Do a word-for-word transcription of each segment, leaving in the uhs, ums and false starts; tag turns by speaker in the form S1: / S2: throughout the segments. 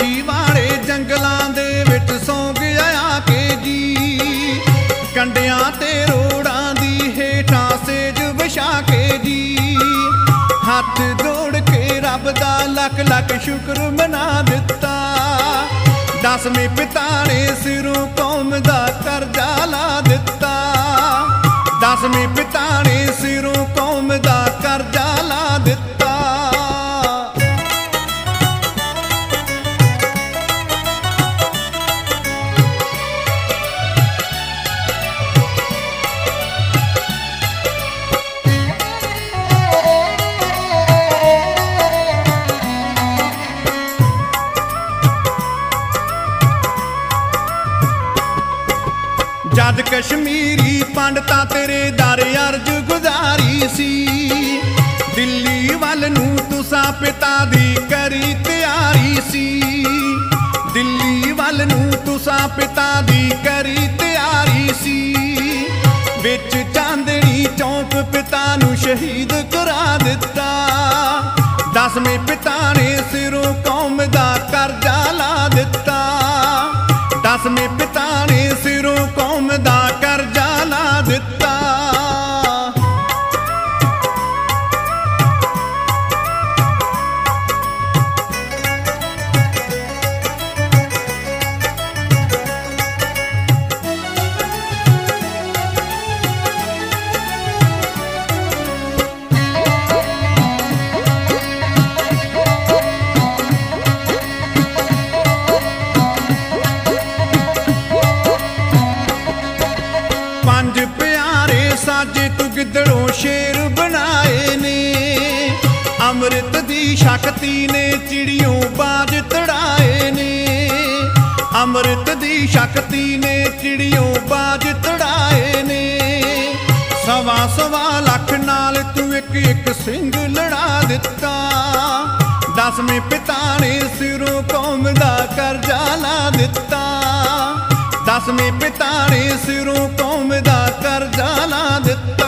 S1: ਮਾਛੀ ਵਾਲੇ ਜੰਗਲਾਂ ਦੇ ਵਿੱਚ ਸੌਂ ਗਿਆ ਆ ਕੇ ਜੀ, ਕੰਡਿਆਂ ਤੇ ਰੋੜਾਂ ਦੀ ਹੇਠਾਂ ਸੇਜ ਵਿਛਾ ਕੇ ਜੀ। ਹੱਥ ਜੋੜ ਕੇ ਰੱਬ ਦਾ ਲੱਖ ਲੱਖ ਸ਼ੁਕਰ ਮਨਾ ਦਿੱਤਾ, ਦਸਵੇਂ ਪਿਤਾ ਨੇ ਸਿਰੋਂ ਕੌਮ ਦਾ ਕਰਜ਼ਾ ਲਾ ਦਿੱਤਾ। ਦਸਵੇਂ ਪਿਤਾ ਨੇ ਸਿਰੋਂ ਕੌਮ ਦਾ ਕਰਜ਼ਾ ਲਾ ਦਿੱਤਾ। ਜਦ ਕਸ਼ਮੀਰੀ ਪੰਡਤਾਂ ਤੇਰੇ ਦਰ ਅਰਜ ਗੁਜ਼ਾਰੀ ਸੀ, ਦਿੱਲੀ ਵੱਲ ਨੂੰ ਤੁਸਾਂ ਪਿਤਾ ਦੀ ਕਰੀ ਤਿਆਰੀ ਸੀ। ਦਿੱਲੀ ਵੱਲ ਨੂੰ ਤੁਸਾਂ ਪਿਤਾ ਦੀ ਕਰੀ ਤਿਆਰੀ ਸੀ, ਵਿੱਚ ਚਾਂਦਨੀ ਚੌਂਕ ਪਿਤਾ ਨੂੰ ਸ਼ਹੀਦ ਕਰਾ ਦਿੱਤਾ। ਦਸਵੇਂ ਪਿਤਾ ਨੇ ਸਿਰੋਂ ਕੌਮ ਦਾ ਕਰਜ਼ਾ ਲਾ ਦਿੱਤਾ। ਦਸਵੇਂ ਪਿਤਾ ਨੇ ਸਿਰੋਂ ਕੌਮ ਦਾ ਕਰਜ਼ਾ ਲਾ ਦਿੱਤਾ। ਪੰਜ ਪਿਆਰੇ ਸਾਜੇ ਤੂੰ ਗਿੱਦੜੋਂ ਸ਼ੇਰ ਬਣਾਏ ਨੇ, ਅੰਮ੍ਰਿਤ ਦੀ ਸ਼ਕਤੀ ਨੇ ਚਿੜੀਓਂ ਬਾਜ ਤੜਾਏ ਨੇ। ਅੰਮ੍ਰਿਤ ਦੀ ਸ਼ਕਤੀ ਨੇ ਚਿੜੀਓਂ ਬਾਜ ਤੜਾਏ ਨੇ। ਸਵਾ ਸਵਾ ਲੱਖ ਨਾਲ ਤੂੰ ਇੱਕ ਇੱਕ ਸਿੰਘ ਲੜਾ ਦਿੱਤਾ। ਦਸਵੇਂ ਪਿਤਾ ਨੇ ਸਿਰੋਂ ਕੌਮ ਦਾ ਕਰਜ਼ਾ ਲਾ ਦਿੱਤਾ। ਦਸਵੇਂ ਪਿਤਾ ਨੇ ਸਿਰੋਂ ਕੌਮ ਦਾ ਕਰਜ਼ਾ ਲਾ ਦਿੱਤਾ।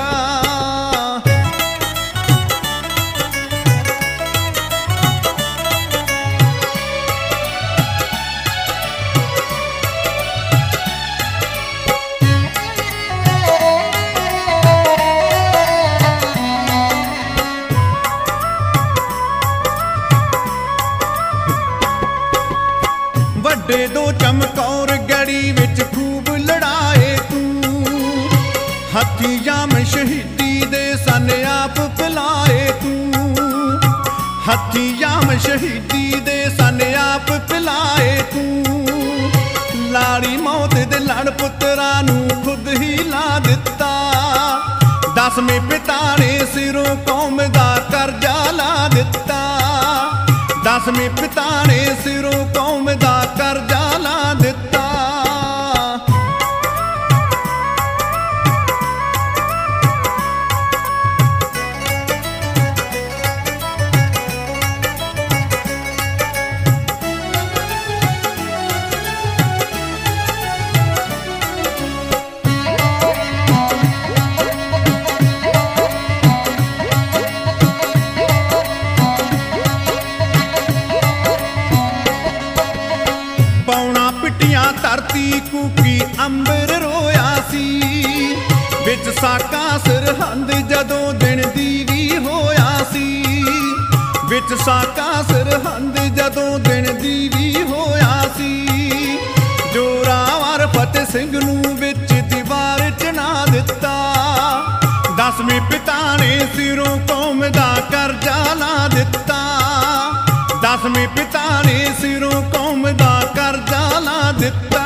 S1: ਵੱਡੇ ਦੋ ਚਮਕੌਰ ਗੜੀ ਵਿੱਚ ਖੂਬ ਲੜਾਏ ਤੂੰ, ਹੱਥੀਂ ਜਾਮ ਸ਼ਹੀਦੀ ਦੇ ਸਨ ਆਪ ਪਿਲਾਏ ਤੂੰ। ਹੱਥੀਂ ਜਾਮ ਸ਼ਹੀਦੀ ਦੇ ਸਨ ਆਪ ਪਿਲਾਏ ਤੂੰ। ਲਾੜੀ ਮੌਤ ਦੇ ਲੜ ਪੁੱਤਰਾਂ ਨੂੰ ਖੁਦ ਹੀ ਲਾ ਦਿੱਤਾ। ਦਸਵੇਂ ਪਿਤਾ ਨੇ ਸਿਰੋਂ ਕੌਮ ਦਾ ਕਰਜ਼ਾ ਲਾ ਦਿੱਤਾ। ਦਸਵੇਂ ਪਿਤਾ ਨੇ ਸਿਰੋਂ ਕੌਮ ਦਾ ਕਰਜ਼ਾ ਲਾ ਦਿੱਤਾ। ਧਰਤੀ ਕੂਕੀ ਅੰਬਰ ਰੋਇਆ ਸੀ, ਵਿੱਚ ਸਾਕਾਂ ਸਰਹੰਦ ਜਦੋਂ ਦਿਨ ਦੀਵੀ ਹੋਇਆ ਸੀ। ਵਿੱਚ ਸਾਕਾਂ ਸਰਹੰਦ ਜਦੋਂ ਦਿਨ ਦੀਵੀ ਹੋਇਆ ਸੀ। ਜੋਰਾਵਰ ਫਤਿਹ ਸਿੰਘ ਨੂੰ ਵਿੱਚ ਦੀਵਾਰ ਚਣਾ ਦਿੱਤਾ। ਦਸਵੇਂ ਪਿਤਾ ਨੇ ਸਿਰੋਂ ਕੌਮ ਦਾ ਕਰਜ਼ਾ ਲਾ ਦਿੱਤਾ। ਦਸਵੇਂ ਪਿਤਾ ਨੇ ਸਿਰੋਂ ਕੌਮ ਦਾ ਕਰਜ਼ਾ ਲਾ ਦਿੱਤਾ।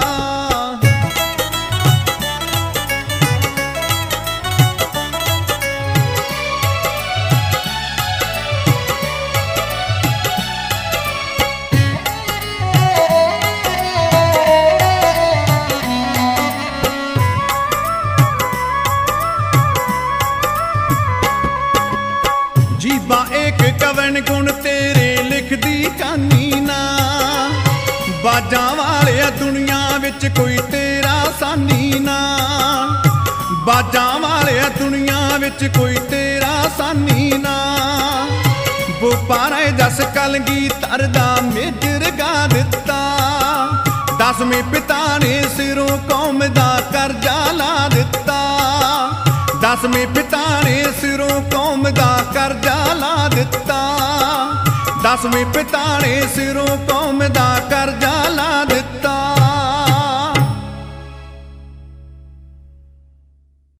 S1: ਜੀਬਾ ਇੱਕ ਕਵਨ ਗੁਣ ਤੇਰੇ ਲਿਖਦੀ ਕਹਾਣੀ ਨਾ, ਬਾਜਾਂ ਵਾਲਿਆ ਦੁਨੀਆ ਵਿੱਚ ਕੋਈ ਤੇਰਾ ਸਾਨੀ ਨਾ। ਬਾਜਾਂ ਵਾਲਿਆ ਦੁਨੀਆ ਵਿੱਚ ਕੋਈ ਤੇਰਾ ਸਾਨੀ ਨਾ। ਬੁਪਾਰੇ ਜਸ ਕਲਗੀਧਰ ਦਾ ਮੇਜਰ ਗਾ ਦਿੱਤਾ। ਦਸਵੇਂ ਪਿਤਾ ਨੇ ਸਿਰੋਂ ਕੌਮ ਦਾ ਕਰਜ਼ਾ ਲਾ ਦਿੱਤਾ। ਦਸਵੇਂ ਪਿਤਾ ਨੇ ਸਿਰੋਂ ਕੌਮ ਦਾ ਕਰਜ਼ਾ ਲਾ ਦਿੱਤਾ। ਦਸਵੇਂ ਪਿਤਾ ਨੇ ਸਿਰੋਂ ਕੌਮ ਦਾ ਕਰਜ਼ਾ ਲਾ